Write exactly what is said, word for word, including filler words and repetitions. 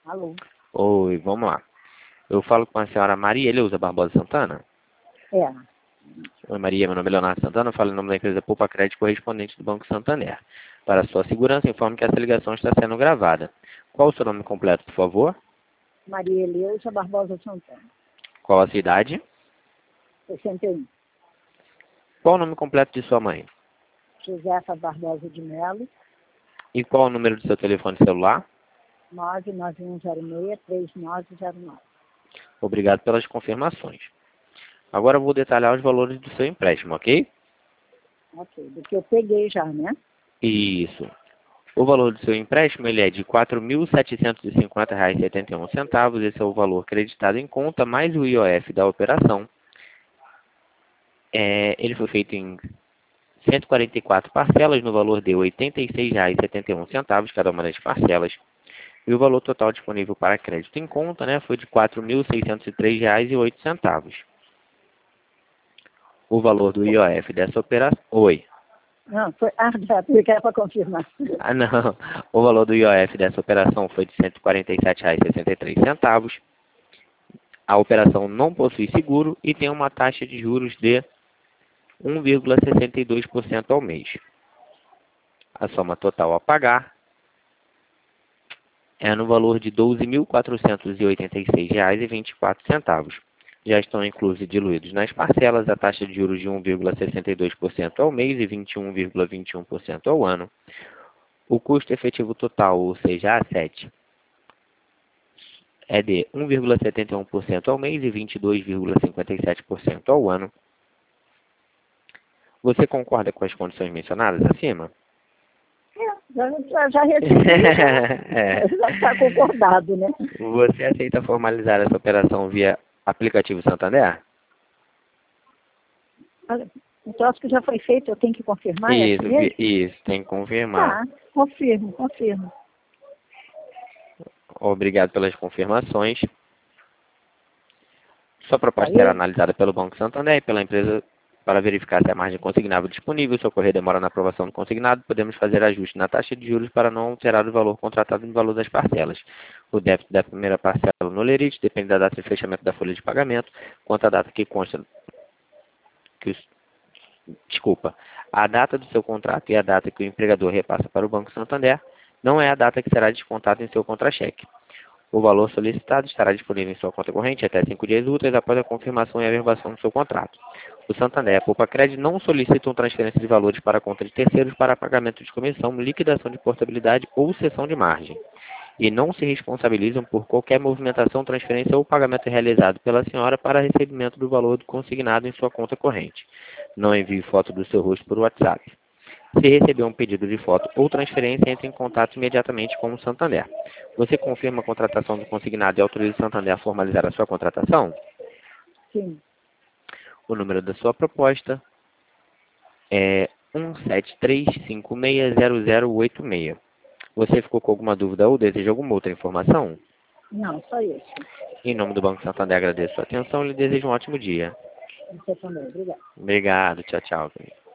Alô? Oi, vamos lá. Eu falo com a senhora Maria Eleusa Barbosa Santana. É. Oi, Maria, meu nome é Leonardo Santana, eu falo em nome da empresa Poupa Crédito correspondente do Banco Santander. Para sua segurança, informe que essa ligação está sendo gravada. Qual o seu nome completo, por favor? Maria Eleusa Barbosa Santana. Qual a sua idade? sessenta e um. Qual o nome completo de sua mãe? Josefa Barbosa de Melo. E qual o número do seu telefone celular? nove nove um zero seis, três nove zero nove. Obrigado pelas confirmações. Agora eu vou detalhar os valores do seu empréstimo, ok? Ok, do que eu peguei já, né? Isso. O valor do seu empréstimo ele é de quatro mil setecentos e cinquenta reais e setenta e um centavos. Esse é o valor creditado em conta, mais o I O F da operação. É, ele foi feito em cento e quarenta e quatro parcelas, no valor de oitenta e seis reais e setenta e um centavos cada uma das parcelas. E o valor total disponível para crédito em conta, né, foi de quatro mil seiscentos e três reais e oito centavos. O valor do I O F dessa operação... Oi. Não, foi... Ah, já, porque era para confirmar. Ah, não. O valor do I O F dessa operação foi de cento e quarenta e sete reais e sessenta e três centavos. A operação não possui seguro e tem uma taxa de juros de um vírgula sessenta e dois por cento ao mês. A soma total a pagar é no valor de doze mil quatrocentos e oitenta e seis reais e vinte e quatro centavos. Já estão inclusos e diluídos nas parcelas a taxa de juros de um vírgula sessenta e dois por cento ao mês e vinte e um vírgula vinte e um por cento ao ano. O custo efetivo total, ou seja, A sete, é de um vírgula setenta e um por cento ao mês e vinte e dois vírgula cinquenta e sete por cento ao ano. Você concorda com as condições mencionadas acima? É, já, já, já recebi, É. já está concordado, né? Você aceita formalizar essa operação via aplicativo Santander? Olha, o troço que já foi feito, eu tenho que confirmar, é Isso, assim vi- mesmo? isso, tem que confirmar. Tá, confirmo, confirmo. Obrigado pelas confirmações. Sua proposta será Aí, analisada pelo Banco Santander e pela empresa para verificar se a margem consignável é disponível. Se ocorrer demora na aprovação do consignado, podemos fazer ajuste na taxa de juros para não alterar o valor contratado no valor das parcelas. O débito da primeira parcela no lerite depende da data de fechamento da folha de pagamento, quanto à data que consta que os, desculpa, a data do seu contrato e a data que o empregador repassa para o Banco Santander não é a data que será descontada em seu contra-cheque. O valor solicitado estará disponível em sua conta corrente até cinco dias úteis após a confirmação e averbação do seu contrato. O Santander e a Poupa Crédito não solicitam transferência de valores para a conta de terceiros para pagamento de comissão, liquidação de portabilidade ou cessão de margem. E não se responsabilizam por qualquer movimentação, transferência ou pagamento realizado pela senhora para recebimento do valor do consignado em sua conta corrente. Não envie foto do seu rosto por WhatsApp. Se receber um pedido de foto ou transferência, entre em contato imediatamente com o Santander. Você confirma a contratação do consignado e autoriza o Santander a formalizar a sua contratação? sim. O número da sua proposta é um sete três cinco seis zero zero oito seis. Você ficou com alguma dúvida ou deseja alguma outra informação? Não, só isso. Em nome do Banco Santander, agradeço a sua atenção e lhe desejo um ótimo dia. Você também, obrigada. Obrigado. Tchau, tchau.